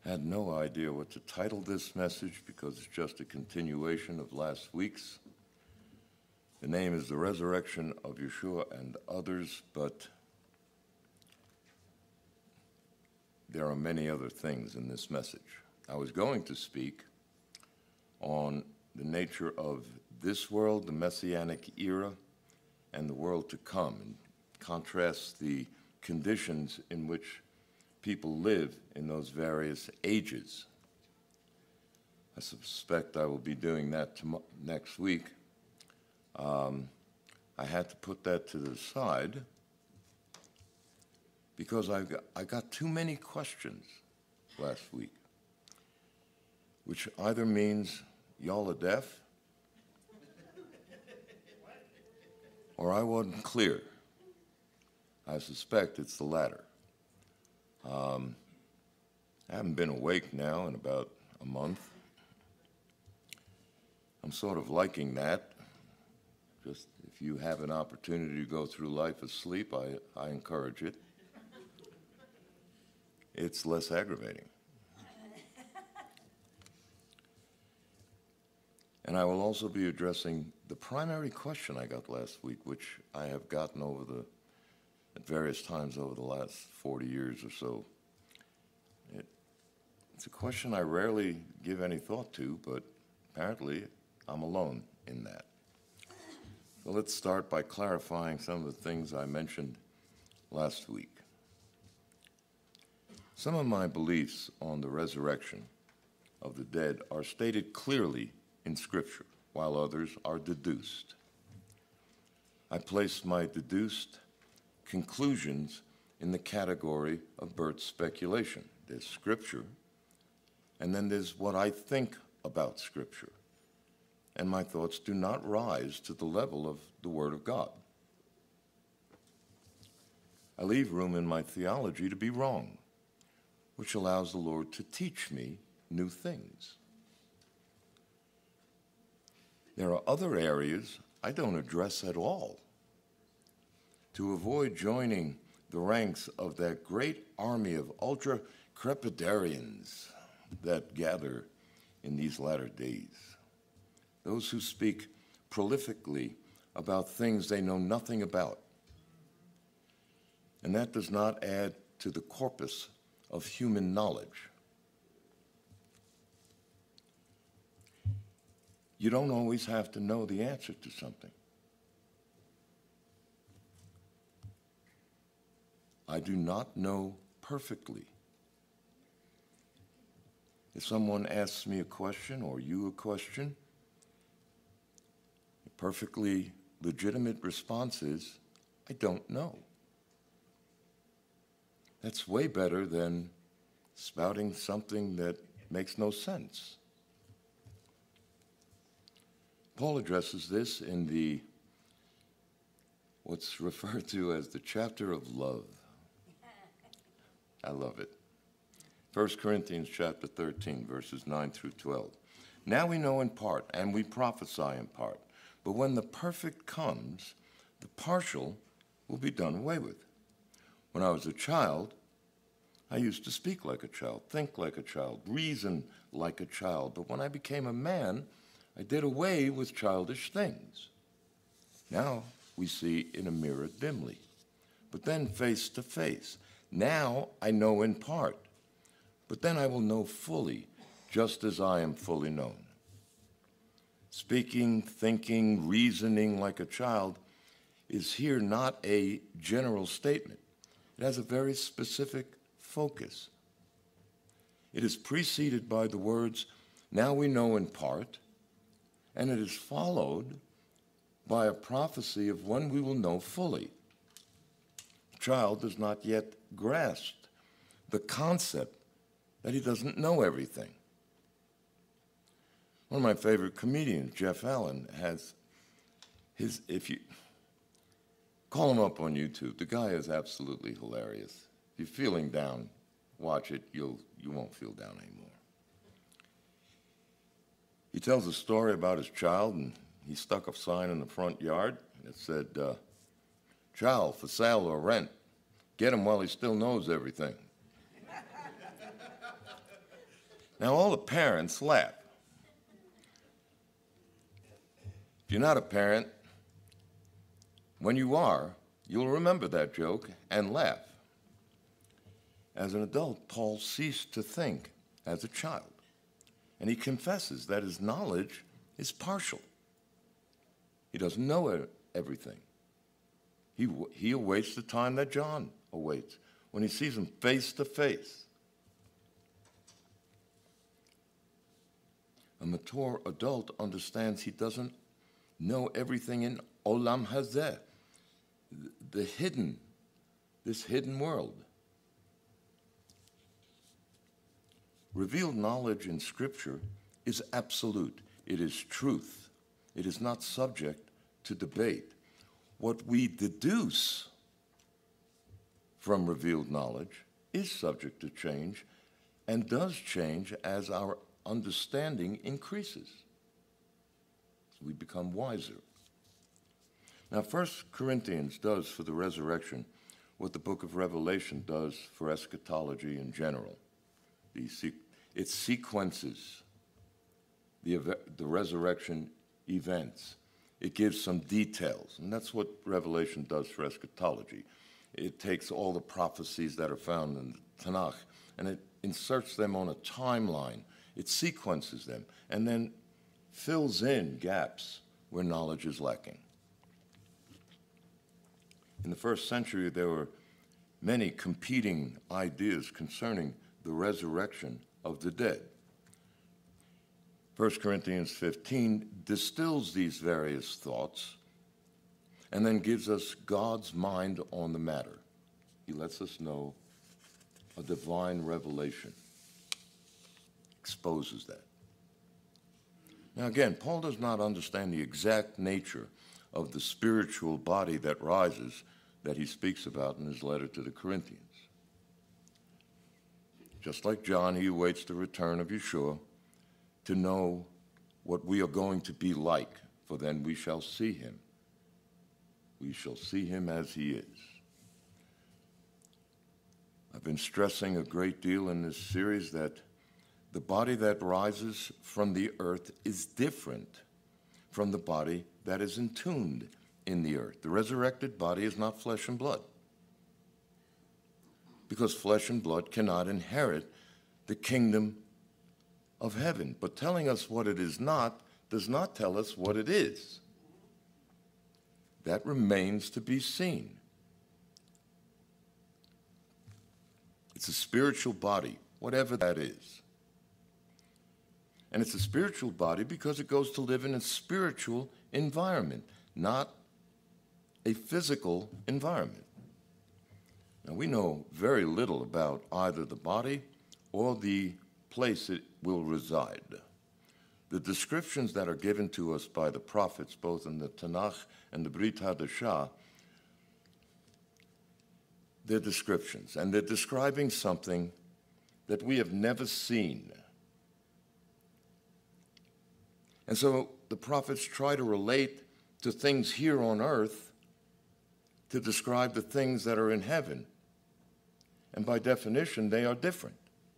Had no idea what to title this message because it's just a continuation of last week's. The name is The Resurrection of Yeshua and Others, but there are many other things in this message. I was going to speak on the nature of this world, the Messianic era, and the world to come, and contrast the conditions in which people live in those various ages. I suspect I will be doing that next week. I had to put that to the side because I got too many questions last week, which either means y'all are deaf or I wasn't clear. I suspect it's the latter. I haven't been awake now in about a month. I'm sort of liking that. Just if you have an opportunity to go through life asleep, I encourage it. It's less aggravating. And I will also be addressing the primary question I got last week, which I have gotten at various times over the last 40 years or so. It's a question I rarely give any thought to, but apparently I'm alone in that. So let's start by clarifying some of the things I mentioned last week. Some of my beliefs on the resurrection of the dead are stated clearly in Scripture, while others are deduced. I place my deduced conclusions in the category of Bert's speculation. There's Scripture, and then there's what I think about Scripture. And my thoughts do not rise to the level of the Word of God. I leave room in my theology to be wrong, which allows the Lord to teach me new things. There are other areas I don't address at all to avoid joining the ranks of that great army of ultra-crepidarians that gather in these latter days. Those who speak prolifically about things they know nothing about. And that does not add to the corpus of human knowledge. You don't always have to know the answer to something. I do not know perfectly. If someone asks me a question or you a question, a perfectly legitimate response is, I don't know. That's way better than spouting something that makes no sense. Paul addresses this in what's referred to as the chapter of love. I love it. 1 Corinthians chapter 13, verses 9 through 12. Now we know in part, and we prophesy in part. But when the perfect comes, the partial will be done away with. When I was a child, I used to speak like a child, think like a child, reason like a child. But when I became a man, I did away with childish things. Now we see in a mirror dimly, but then face to face. Now I know in part, but then I will know fully, just as I am fully known. Speaking, thinking, reasoning like a child is here not a general statement. It has a very specific focus. It is preceded by the words, now we know in part, and it is followed by a prophecy of when we will know fully. The child does not yet grasp the concept that he doesn't know everything. One of my favorite comedians, Jeff Allen, has if you call him up on YouTube, the guy is absolutely hilarious. If you're feeling down, watch it, you won't feel down anymore. He tells a story about his child, and he stuck a sign in the front yard that said, child for sale or rent, get him while he still knows everything. Now, all the parents laugh. If you're not a parent, when you are, you'll remember that joke and laugh. As an adult, Paul ceased to think as a child, and he confesses that his knowledge is partial. He doesn't know everything. He awaits the time that John awaits, when he sees him face to face. A mature adult understands he doesn't know everything in Olam Hazeh, this hidden world. Revealed knowledge in Scripture is absolute. It is truth. It is not subject to debate. What we deduce from revealed knowledge is subject to change and does change as our understanding increases. We become wiser. Now, 1 Corinthians does for the resurrection what the book of Revelation does for eschatology in general. It sequences the resurrection events. It gives some details, and that's what Revelation does for eschatology. It takes all the prophecies that are found in the Tanakh, and it inserts them on a timeline. It sequences them, and then fills in gaps where knowledge is lacking. In the first century, there were many competing ideas concerning the resurrection of the dead. 1 Corinthians 15 distills these various thoughts and then gives us God's mind on the matter. He lets us know a divine revelation exposes that. Now again, Paul does not understand the exact nature of the spiritual body that rises that he speaks about in his letter to the Corinthians. Just like John, he awaits the return of Yeshua to know what we are going to be like, for then we shall see him. We shall see him as he is. I've been stressing a great deal in this series that the body that rises from the earth is different from the body that is entombed in the earth. The resurrected body is not flesh and blood, because flesh and blood cannot inherit the kingdom of heaven. But telling us what it is not does not tell us what it is. That remains to be seen. It's a spiritual body, whatever that is. And it's a spiritual body because it goes to live in a spiritual environment, not a physical environment. Now, we know very little about either the body or the place it will reside. The descriptions that are given to us by the prophets, both in the Tanakh and the Brit Hadashah, they're descriptions, and they're describing something that we have never seen. And so the prophets try to relate to things here on earth to describe the things that are in heaven. And by definition, they are different.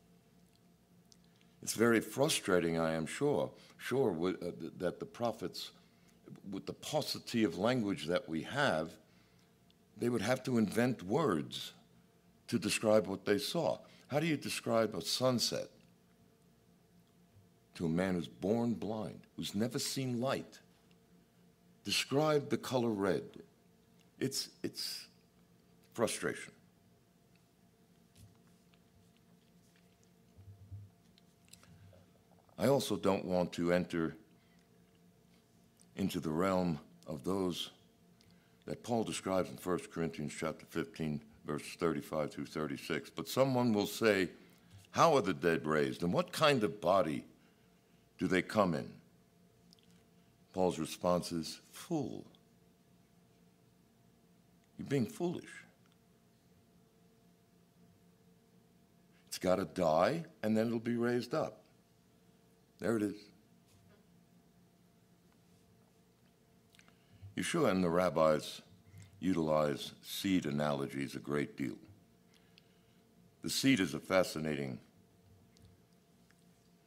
It's very frustrating, I am sure, that the prophets, with the paucity of language that we have, they would have to invent words to describe what they saw. How do you describe a sunset to a man who's born blind, who's never seen light? Describe the color red. It's frustration. I also don't want to enter into the realm of those that Paul describes in 1 Corinthians chapter 15, verses 35 through 36. But someone will say, how are the dead raised, and what kind of body do they come in? Paul's response is, fool. You're being foolish. It's got to die, and then it'll be raised up. There it is. Yeshua and the rabbis utilize seed analogies a great deal. The seed is a fascinating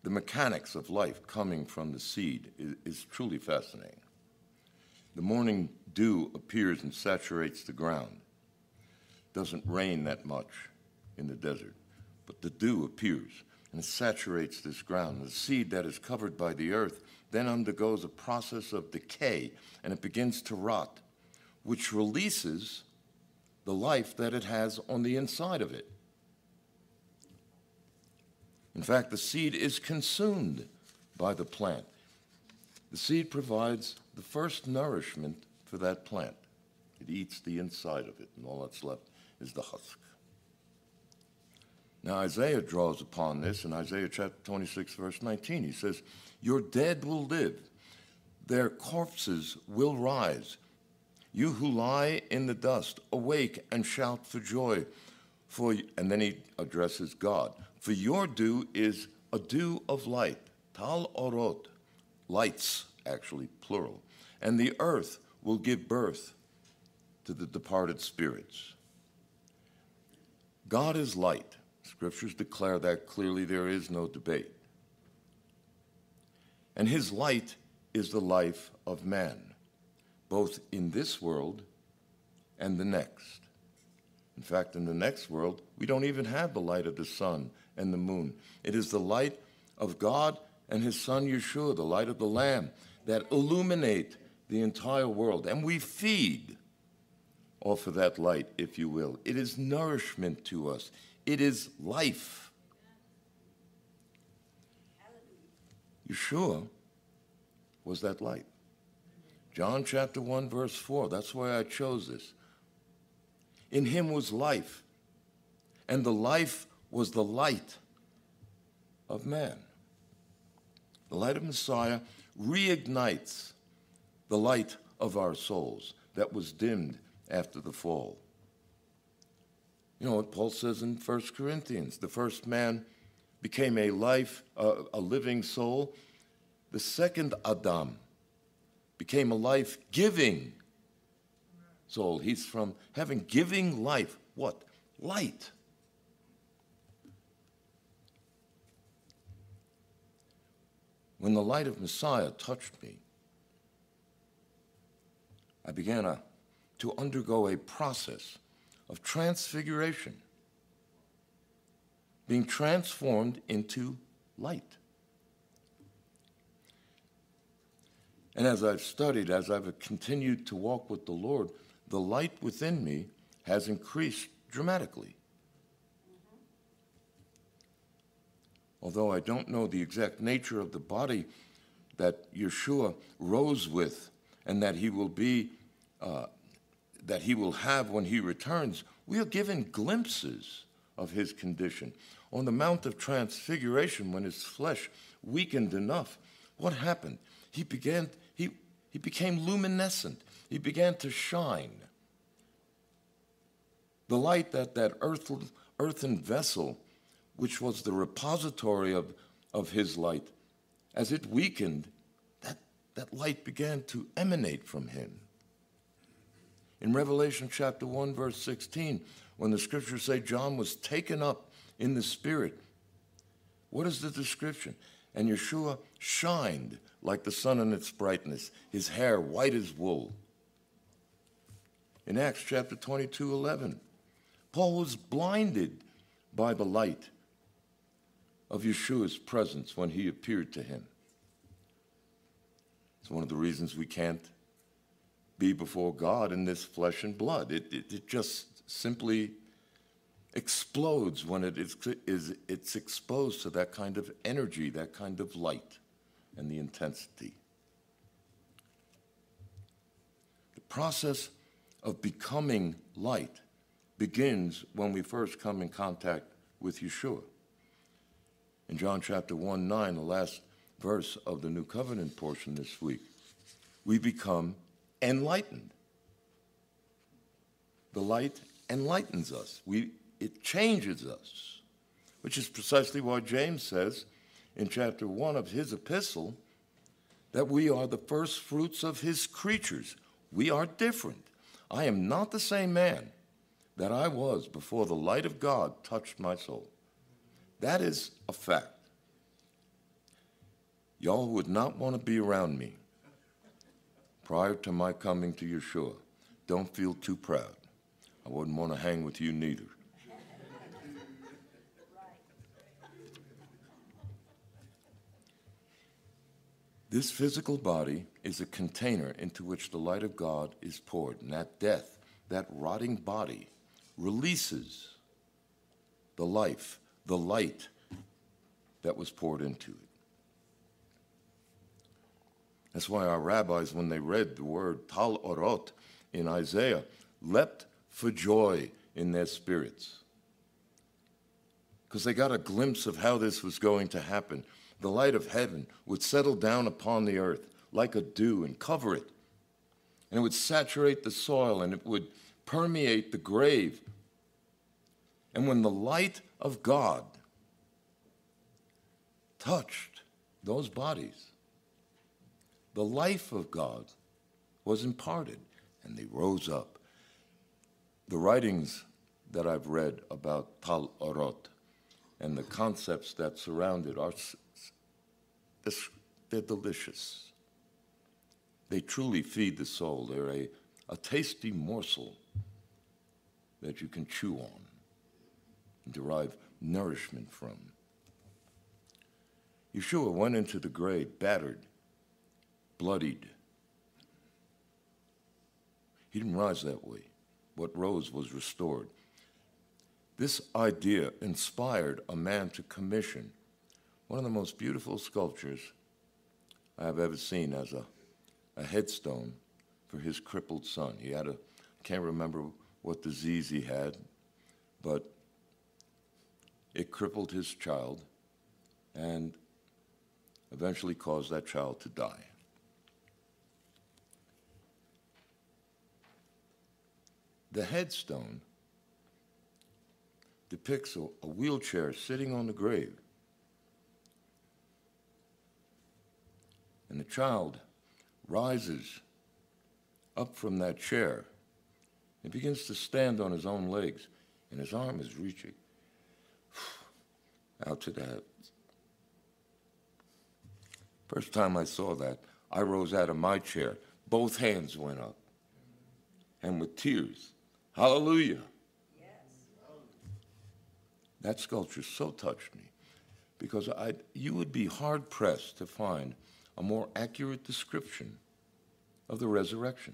the mechanics of life coming from the seed is truly fascinating. The morning dew appears and saturates the ground. Doesn't rain that much in the desert, but the dew appears and saturates this ground. The seed that is covered by the earth then undergoes a process of decay, and it begins to rot, which releases the life that it has on the inside of it. In fact, the seed is consumed by the plant. The seed provides the first nourishment for that plant. It eats the inside of it, and all that's left is the husk. Now, Isaiah draws upon this in Isaiah chapter 26, verse 19. He says, "Your dead will live. Their corpses will rise. You who lie in the dust, awake and shout for joy." And then he addresses God. "For your dew is a dew of light, tal orot," lights, actually, plural. "And the earth will give birth to the departed spirits." God is light. Scriptures declare that clearly. There is no debate. And his light is the life of man, both in this world and the next. In fact, in the next world, we don't even have the light of the sun and the moon. It is the light of God and his son Yeshua, the light of the Lamb, that illuminate the entire world. And we feed off of that light, if you will. It is nourishment to us. It is life. Yeshua was that light. John chapter 1, verse 4, that's why I chose this. "In him was life, and the life was the light of man." The light of Messiah reignites the light of our souls that was dimmed after the fall. You know what Paul says in 1 Corinthians? The first man became a living soul. The second Adam became a life-giving soul. He's from having giving life. What? Light. When the light of Messiah touched me, I began to undergo a process of transfiguration, being transformed into light. And as I've studied, as I've continued to walk with the Lord, the light within me has increased dramatically. Although I don't know the exact nature of the body that Yeshua rose with and that he will have when he returns, we are given glimpses of his condition. On the Mount of Transfiguration, when his flesh weakened enough, what happened? He became luminescent. He began to shine. The light that earthen vessel, which was the repository of his light, as it weakened, that light began to emanate from him. In Revelation chapter 1, verse 16, when the scriptures say John was taken up in the Spirit, what is the description? "And Yeshua shined like the sun in its brightness, his hair white as wool." In Acts chapter 22:11, Paul was blinded by the light of Yeshua's presence when he appeared to him. It's one of the reasons we can't be before God in this flesh and blood. It just simply explodes when it's exposed to that kind of energy, that kind of light and the intensity. The process of becoming light begins when we first come in contact with Yeshua. In John chapter 1:9, the last verse of the New Covenant portion this week, we become enlightened. The light enlightens us. It changes us, which is precisely why James says in chapter 1 of his epistle that we are the first fruits of his creatures. We are different. I am not the same man that I was before the light of God touched my soul. That is a fact. Y'all would not want to be around me prior to my coming to Yeshua. Don't feel too proud. I wouldn't want to hang with you neither. This physical body is a container into which the light of God is poured. And at death, that rotting body releases the life, the light that was poured into it. That's why our rabbis, when they read the word Tal Orot in Isaiah, leapt for joy in their spirits. Because they got a glimpse of how this was going to happen. The light of heaven would settle down upon the earth like a dew and cover it. And it would saturate the soil and it would permeate the grave. And when the light of God touched those bodies, the life of God was imparted and they rose up. The writings that I've read about Tal Orot and the concepts that surround it they're delicious. They truly feed the soul. They're a tasty morsel that you can chew on and derive nourishment from. Yeshua went into the grave battered, bloodied. He didn't rise that way. What rose was restored. This idea inspired a man to commission one of the most beautiful sculptures I have ever seen as a headstone for his crippled son. He had I can't remember what disease he had, but it crippled his child and eventually caused that child to die. The headstone depicts a wheelchair sitting on the grave. And the child rises up from that chair and begins to stand on his own legs, and his arm is reaching out to the heavens. First time I saw that, I rose out of my chair. Both hands went up, and with tears, hallelujah. Yes. That sculpture so touched me because you would be hard-pressed to find a more accurate description of the resurrection.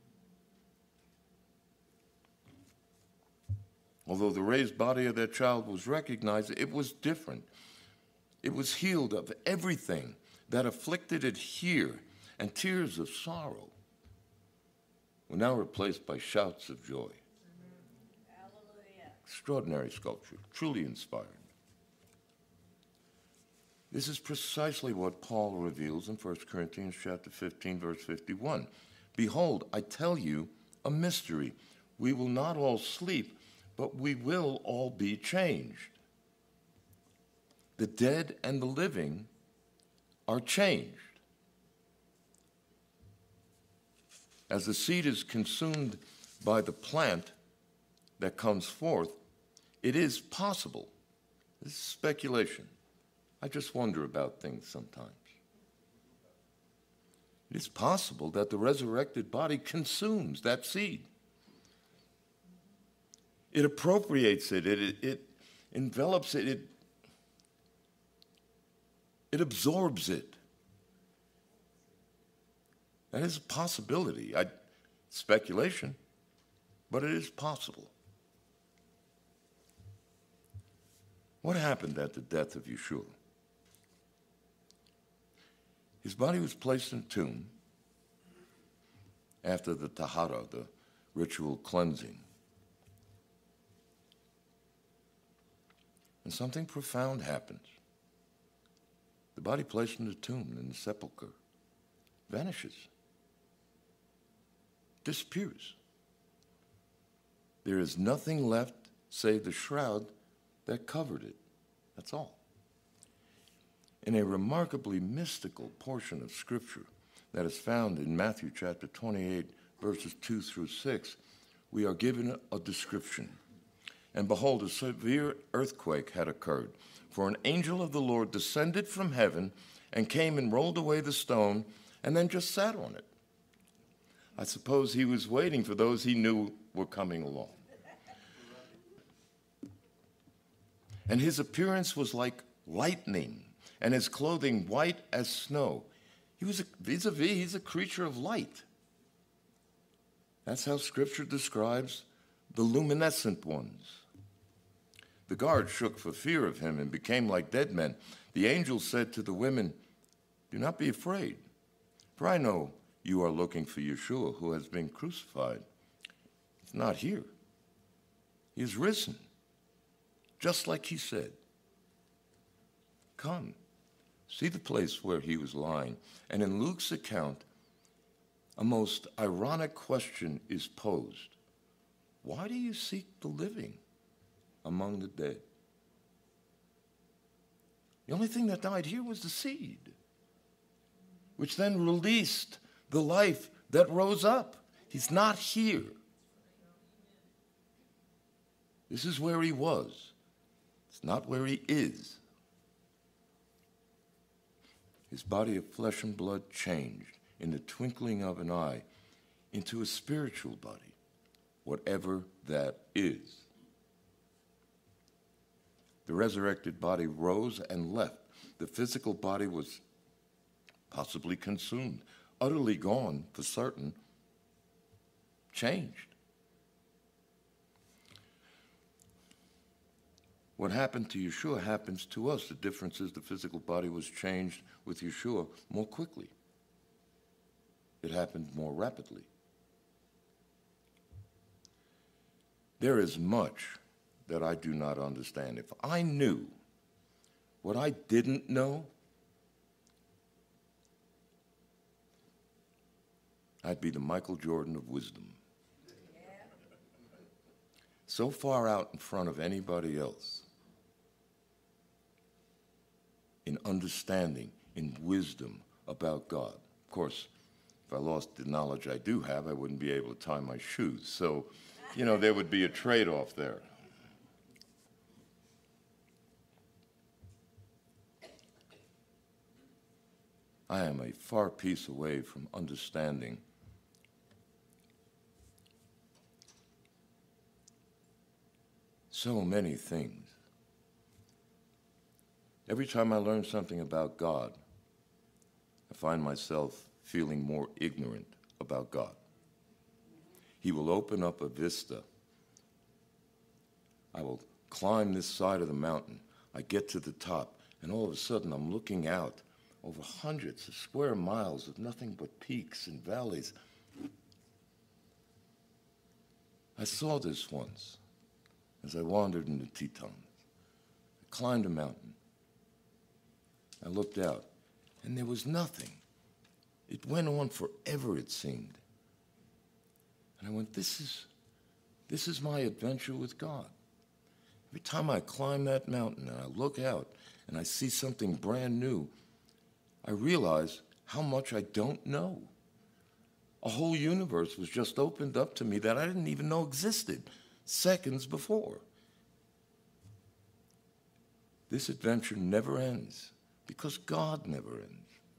Although the raised body of that child was recognized, it was different. It was healed of everything that afflicted it here, and tears of sorrow were now replaced by shouts of joy. Hallelujah. Extraordinary sculpture, truly inspired. This is precisely what Paul reveals in 1 Corinthians chapter 15, verse 51. Behold, I tell you a mystery. We will not all sleep, but we will all be changed. The dead and the living are changed. As the seed is consumed by the plant that comes forth, it is possible. This is speculation. I just wonder about things sometimes. It is possible that the resurrected body consumes that seed. It appropriates it, it envelops it, it absorbs it. That is a possibility. Speculation, but it is possible. What happened at the death of Yeshua? His body was placed in a tomb after the tahara, the ritual cleansing. And something profound happens. The body placed in the tomb, in the sepulcher, vanishes, disappears. There is nothing left save the shroud that covered it. That's all. In a remarkably mystical portion of Scripture that is found in Matthew chapter 28, verses 2 through 6, we are given a description. And behold, a severe earthquake had occurred, For an angel of the Lord descended from heaven and came and rolled away the stone and then just sat on it. I suppose he was waiting for those he knew were coming along. And his appearance was like lightning, and his clothing white as snow. He's a creature of light. That's how Scripture describes the luminescent ones. The guards shook for fear of him and became like dead men. The angel said to the women, "Do not be afraid, for I know you are looking for Yeshua who has been crucified. He's not here. He is risen, just like he said. Come, see the place where he was lying." And in Luke's account, a most ironic question is posed. Why do you seek the living among the dead? The only thing that died here was the seed, which then released the life that rose up. He's not here. This is where he was. It's not where he is. His body of flesh and blood changed in the twinkling of an eye into a spiritual body, whatever that is. The resurrected body rose and left. The physical body was possibly consumed, utterly gone for certain, changed. What happened to Yeshua happens to us. The difference is the physical body was changed with Yeshua more quickly. It happened more rapidly. There is much that I do not understand. If I knew what I didn't know, I'd be the Michael Jordan of wisdom. So far out in front of anybody else in understanding, in wisdom about God. Of course, if I lost the knowledge I do have, I wouldn't be able to tie my shoes. So, there would be a trade-off there. I am a far piece away from understanding so many things. Every time I learn something about God, I find myself feeling more ignorant about God. He will open up a vista. I will climb this side of the mountain. I get to the top, and all of a sudden I'm looking out over hundreds of square miles of nothing but peaks and valleys. I saw this once as I wandered in the Tetons. I climbed a mountain. I looked out, and there was nothing. It went on forever, it seemed. And I went, this is my adventure with God. Every time I climb that mountain and I look out and I see something brand new, I realize how much I don't know. A whole universe was just opened up to me that I didn't even know existed seconds before. This adventure never ends because God never ends.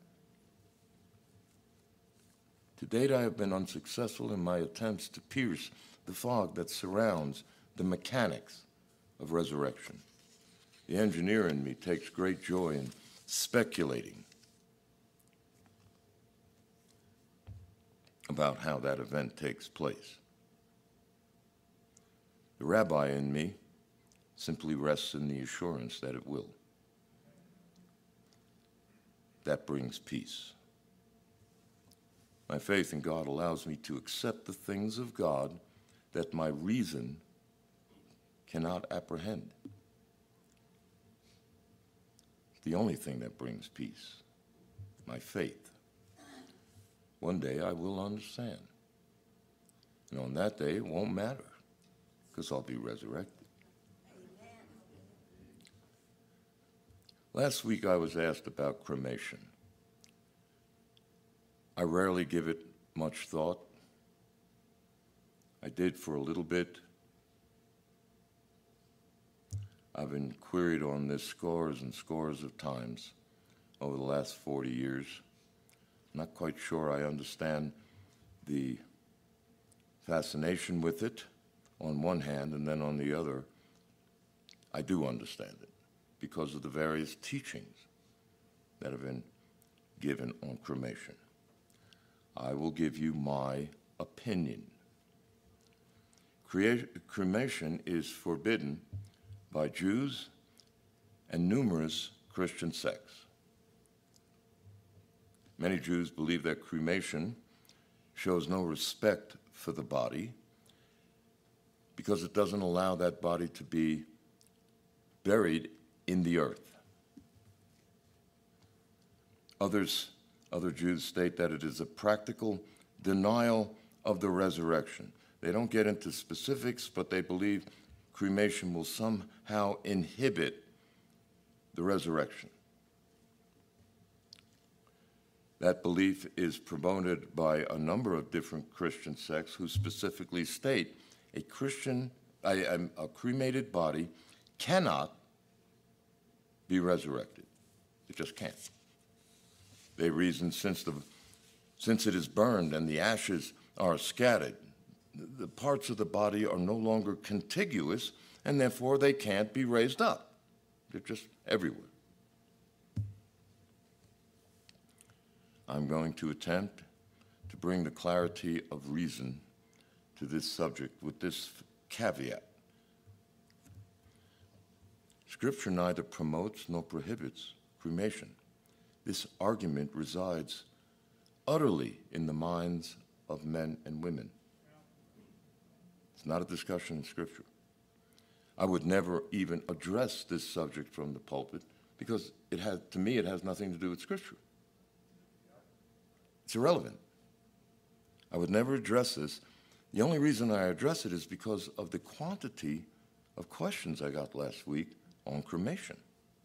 To date, I have been unsuccessful in my attempts to pierce the fog that surrounds the mechanics of resurrection. The engineer in me takes great joy in speculating about how that event takes place. The rabbi in me simply rests in the assurance that it will. That brings peace. My faith in God allows me to accept the things of God that my reason cannot apprehend. It's the only thing that brings peace, my faith. One day I will understand. And on that day, it won't matter because I'll be resurrected. Amen. Last week I was asked about cremation. I rarely give it much thought. I did for a little bit. I've been queried on this scores and scores of times over the last 40 years. I'm not quite sure I understand the fascination with it on one hand, and then on the other, I do understand it because of the various teachings that have been given on cremation. I will give you my opinion. Cremation is forbidden by Jews and numerous Christian sects. Many Jews believe that cremation shows no respect for the body because it doesn't allow that body to be buried in the earth. Other Jews state that it is a practical denial of the resurrection. They don't get into specifics, but they believe cremation will somehow inhibit the resurrection. That belief is promoted by a number of different Christian sects who specifically state a cremated body cannot be resurrected. It just can't. They reason since it is burned and the ashes are scattered, the parts of the body are no longer contiguous, and therefore they can't be raised up. They're just everywhere. I'm going to attempt to bring the clarity of reason to this subject with this caveat. Scripture neither promotes nor prohibits cremation. This argument resides utterly in the minds of men and women. It's not a discussion in Scripture. I would never even address this subject from the pulpit because to me it has nothing to do with Scripture. It's irrelevant. I would never address this. The only reason I address it is because of the quantity of questions I got last week on cremation.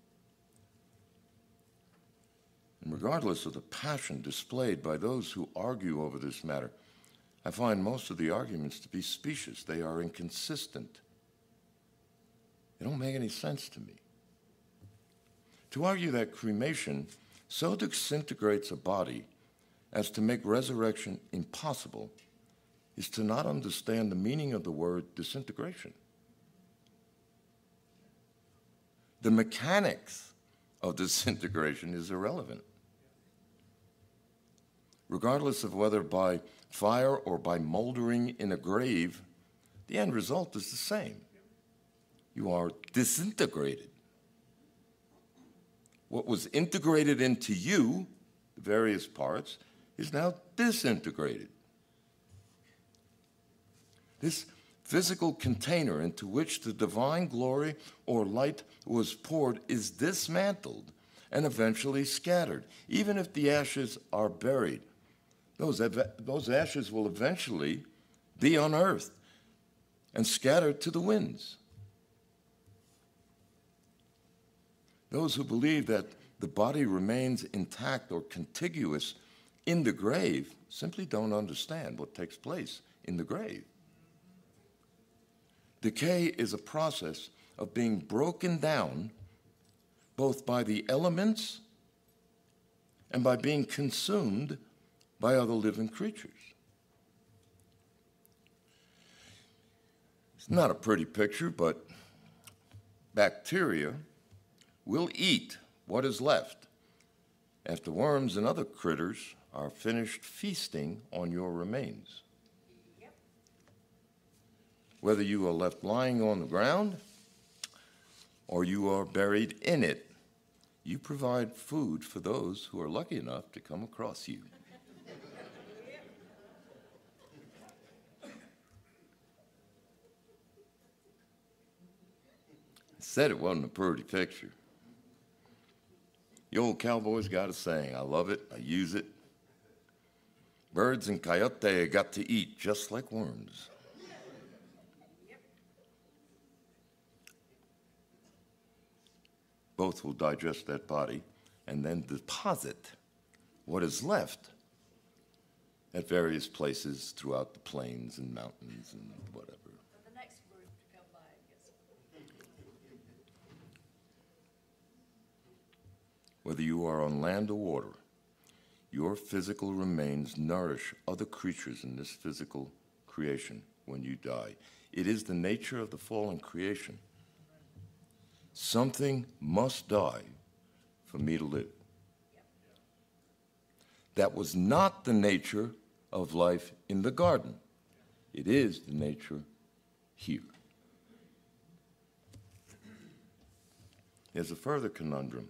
And regardless of the passion displayed by those who argue over this matter, I find most of the arguments to be specious. They are inconsistent. They don't make any sense to me. To argue that cremation so disintegrates a body as to make resurrection impossible is to not understand the meaning of the word disintegration. The mechanics of disintegration is irrelevant. Regardless of whether by fire or by moldering in a grave, the end result is the same. You are disintegrated. What was integrated into you, the various parts, is now disintegrated. This physical container into which the divine glory or light was poured is dismantled and eventually scattered. Even if the ashes are buried, those ashes will eventually be unearthed and scattered to the winds. Those who believe that the body remains intact or contiguous in the grave simply don't understand what takes place in the grave. Decay is a process of being broken down both by the elements and by being consumed by other living creatures. It's not a pretty picture, but bacteria will eat what is left after worms and other critters are finished feasting on your remains. Yep. Whether you are left lying on the ground or you are buried in it, you provide food for those who are lucky enough to come across you. I said it wasn't a pretty picture. The old cowboys got a saying. I love it. I use it. Birds and coyote got to eat just like worms. Both will digest that body and then deposit what is left at various places throughout the plains and mountains and whatever. The next word to come by, I guess. whether you are on land or water, your physical remains nourish other creatures in this physical creation when you die. It is the nature of the fallen creation. Something must die for me to live. That was not the nature of life in the garden. It is the nature here. There's a further conundrum.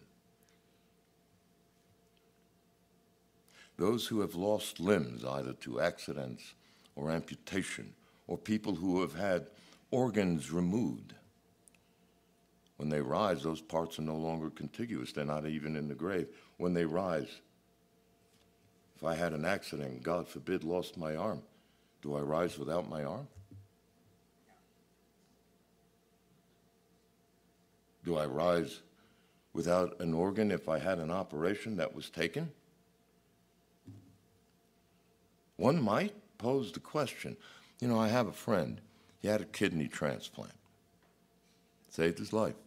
Those who have lost limbs, either to accidents or amputation, or people who have had organs removed, when they rise, those parts are no longer contiguous. They're not even in the grave. When they rise, if I had an accident, God forbid, lost my arm, do I rise without my arm? Do I rise without an organ if I had an operation that was taken? One might pose the question. You know, I have a friend. He had a kidney transplant. Saved his life.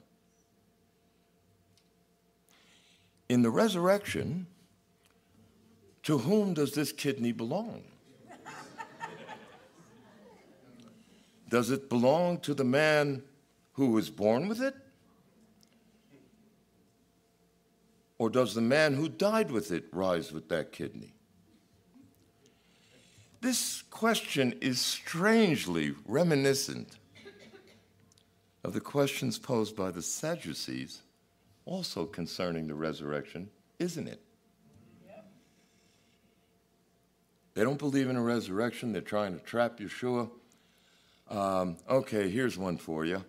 In the resurrection, to whom does this kidney belong? Does it belong to the man who was born with it? Or does the man who died with it rise with that kidney? This question is strangely reminiscent of the questions posed by the Sadducees, also concerning the resurrection, isn't it? They don't believe in a resurrection. They're trying to trap Yeshua. Okay, here's one for you.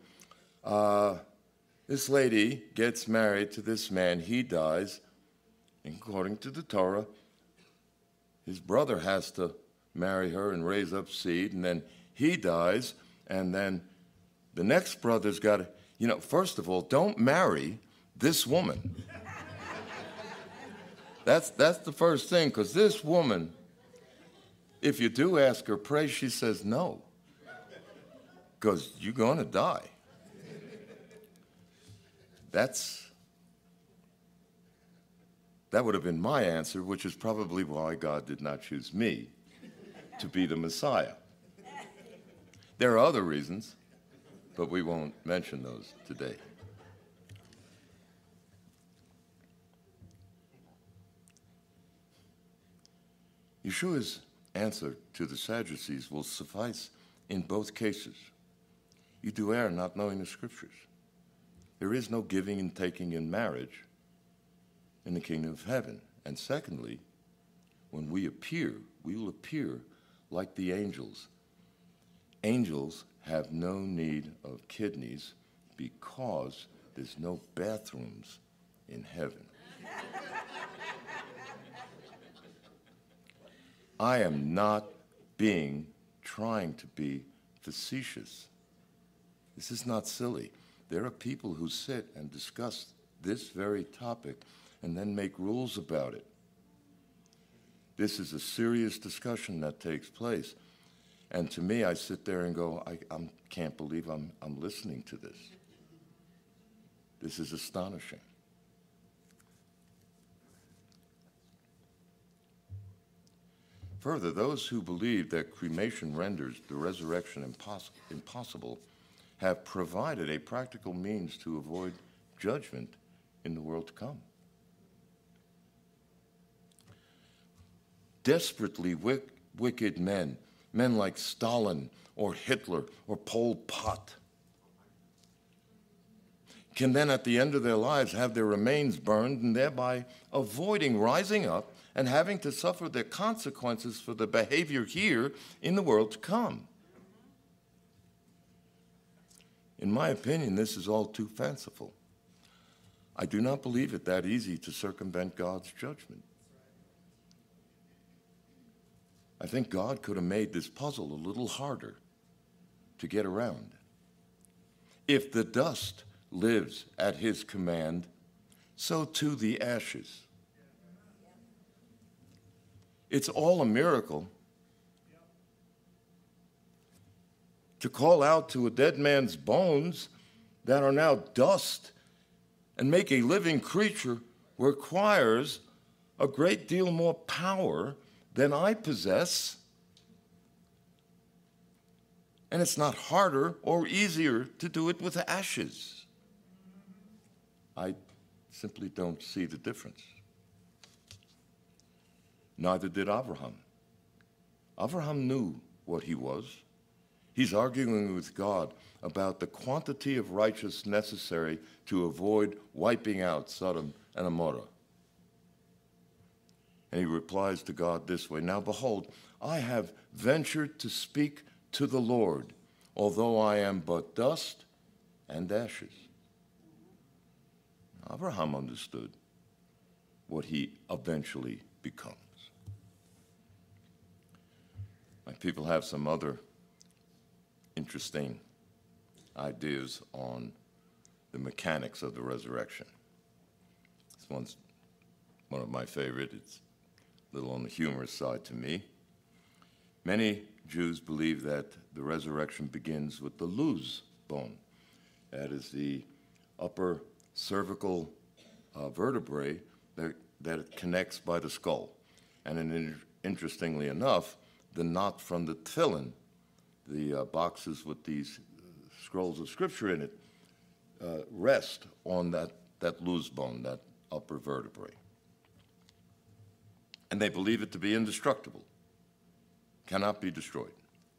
This lady gets married to this man. He dies. According to the Torah, his brother has to marry her and raise up seed, and then he dies, and then the next brother's got to, you know, first of all, don't marry this woman. That's the first thing, because this woman, if you do ask her, pray, she says no, because you're going to die. That would have been my answer, which is probably why God did not choose me to be the Messiah. There are other reasons, but we won't mention those today. Yeshua's answer to the Sadducees will suffice in both cases. You do err not knowing the Scriptures. There is no giving and taking in marriage in the kingdom of heaven. And secondly, when we appear, we will appear like the angels. Angels have no need of kidneys because there's no bathrooms in heaven. I am not trying to be facetious. This is not silly. There are people who sit and discuss this very topic and then make rules about it. This is a serious discussion that takes place. And to me, I sit there and go, I can't believe I'm listening to this. This is astonishing. Further, those who believe that cremation renders the resurrection impossible have provided a practical means to avoid judgment in the world to come. Desperately wicked men like Stalin or Hitler or Pol Pot, can then at the end of their lives have their remains burned and thereby avoiding rising up and having to suffer the consequences for the behavior here in the world to come. In my opinion, this is all too fanciful. I do not believe it that easy to circumvent God's judgment. I think God could have made this puzzle a little harder to get around. If the dust lives at his command, so too the ashes. It's all a miracle. To call out to a dead man's bones that are now dust and make a living creature requires a great deal more power than I possess. And it's not harder or easier to do it with ashes. I simply don't see the difference. Neither did Abraham. Abraham knew what he was. He's arguing with God about the quantity of righteousness necessary to avoid wiping out Sodom and Gomorrah. And he replies to God this way, "Now behold, I have ventured to speak to the Lord, although I am but dust and ashes." Abraham understood what he eventually becomes. My people have some other interesting ideas on the mechanics of the resurrection. This one's one of my favorite. It's a little on the humorous side to me. Many Jews believe that the resurrection begins with the luz bone. That is the upper cervical vertebrae that connects by the skull. And interestingly enough, the knot from the tefillin, the boxes with these scrolls of scripture in it, rest on that luz bone, that upper vertebrae. And they believe it to be indestructible, cannot be destroyed.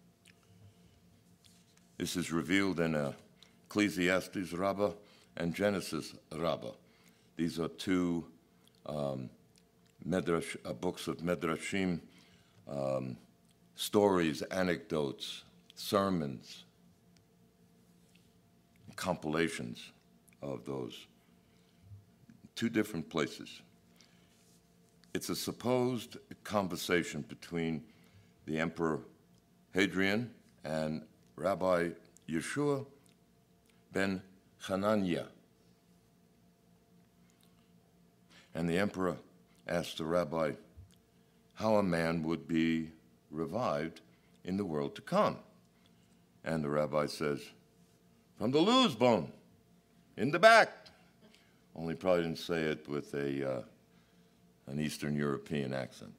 This is revealed in Ecclesiastes Rabbah and Genesis Rabbah. These are two books of Medrashim, stories, anecdotes, sermons, compilations of those. Two different places. It's a supposed conversation between the Emperor Hadrian and Rabbi Yeshua ben Hananiah. And the emperor asked the rabbi how a man would be revived in the world to come. And the rabbi says, "From the luz bone, in the back." Only probably didn't say it with an Eastern European accent.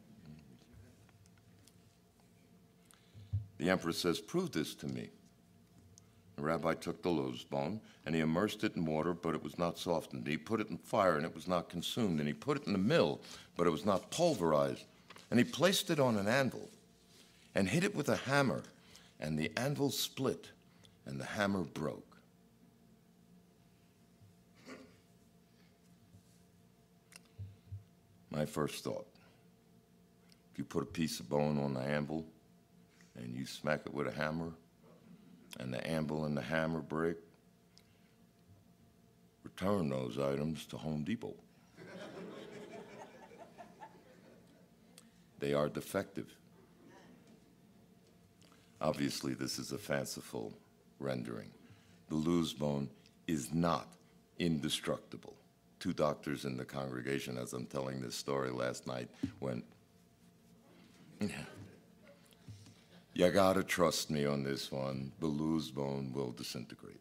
The emperor says, "Prove this to me." The rabbi took the luz bone, and he immersed it in water, but it was not softened. He put it in fire, and it was not consumed. And he put it in the mill, but it was not pulverized. And he placed it on an anvil and hit it with a hammer, and the anvil split, and the hammer broke. My first thought, if you put a piece of bone on the anvil and you smack it with a hammer, and the anvil and the hammer break, return those items to Home Depot. They are defective. Obviously, this is a fanciful rendering. The luz bone is not indestructible. Two doctors in the congregation, as I'm telling this story last night, went, "You gotta trust me on this one. The luz bone will disintegrate."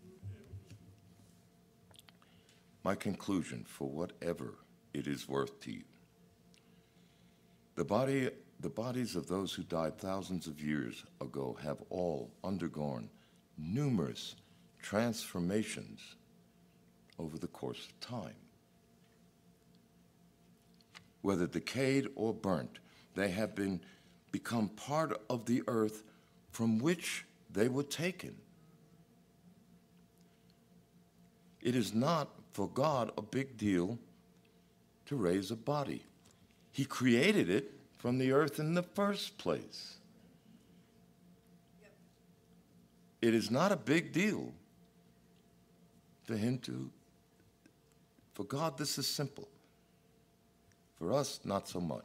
My conclusion, for whatever it is worth to you, the bodies of those who died thousands of years ago have all undergone numerous transformations over the course of time. Whether decayed or burnt, they have become part of the earth from which they were taken. It is not for God a big deal to raise a body. He created it from the earth in the first place. It is not a big deal for him for God, this is simple. For us, not so much.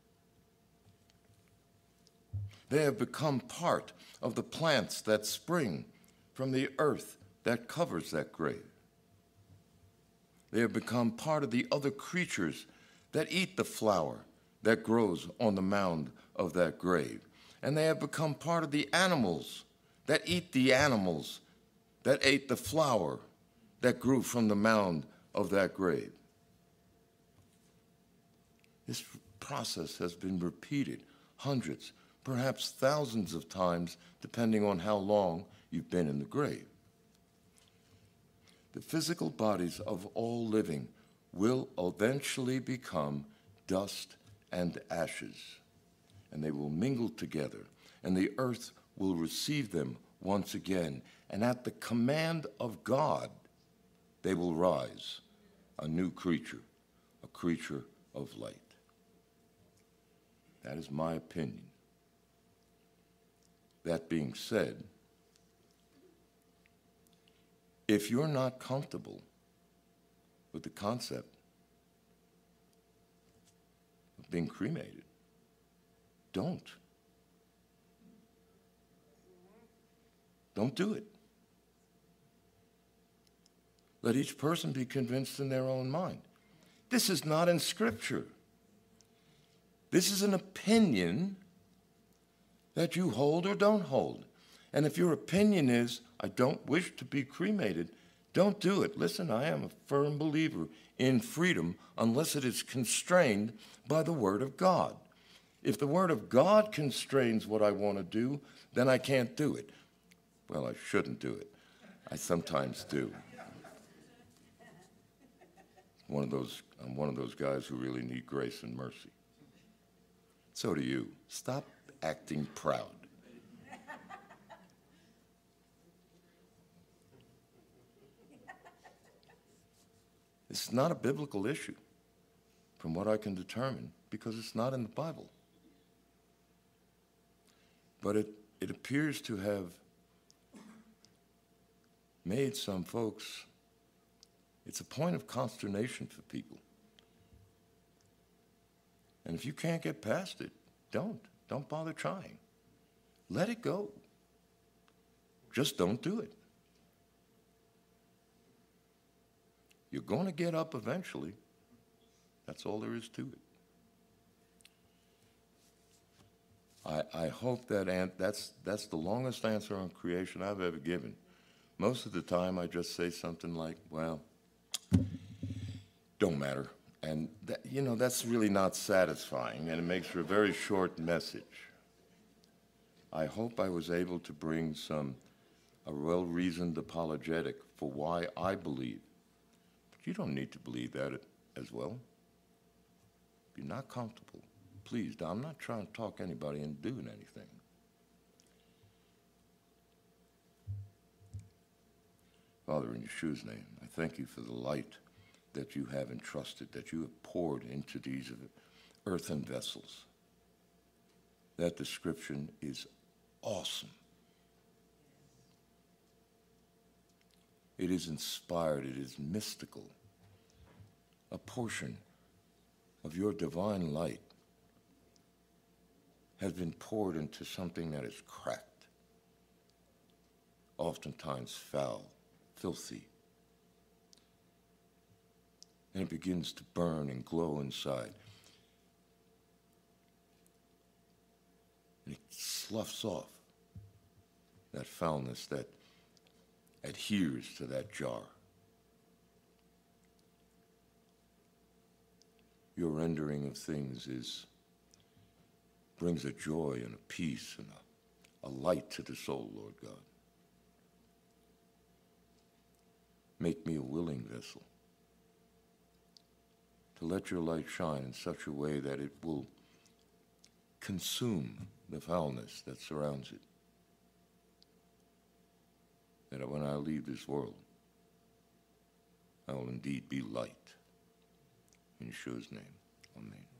They have become part of the plants that spring from the earth that covers that grave. They have become part of the other creatures that eat the flower that grows on the mound of that grave. And they have become part of the animals that eat the animals that ate the flower that grew from the mound of that grave. This process has been repeated hundreds, perhaps thousands of times, depending on how long you've been in the grave. The physical bodies of all living will eventually become dust and ashes, and they will mingle together, and the earth will receive them once again, and at the command of God, they will rise, a new creature, a creature of light. That is my opinion. That being said, if you're not comfortable with the concept of being cremated, don't. Don't do it. Let each person be convinced in their own mind. This is not in Scripture. This is an opinion that you hold or don't hold. And if your opinion is, I don't wish to be cremated, don't do it. Listen, I am a firm believer in freedom unless it is constrained by the Word of God. If the Word of God constrains what I want to do, then I can't do it. Well, I shouldn't do it. I sometimes do. I'm one of those guys who really need grace and mercy. So do you. Stop acting proud. This is not a biblical issue, from what I can determine, because it's not in the Bible. But it appears to have made some folks, it's a point of consternation for people. And if you can't get past it, don't bother trying. Let it go. Just don't do it. You're going to get up eventually. That's all there is to it. I hope that's the longest answer on creation I've ever given. Most of the time I just say something like, well, don't matter. And that's really not satisfying, and it makes for a very short message. I hope I was able to bring a well-reasoned apologetic for why I believe. But you don't need to believe that as well. If you're not comfortable, please, I'm not trying to talk anybody into doing anything. Father, in Yeshua's name, I thank you for the light that you have entrusted, that you have poured into these earthen vessels. That description is awesome. It is inspired, it is mystical. A portion of your divine light has been poured into something that is cracked, oftentimes foul, filthy. And it begins to burn and glow inside. And it sloughs off that foulness that adheres to that jar. Your rendering of things brings a joy and a peace and a light to the soul, Lord God. Make me a willing vessel to let your light shine in such a way that it will consume the foulness that surrounds it. That when I leave this world, I will indeed be light. In Yeshua's name, amen.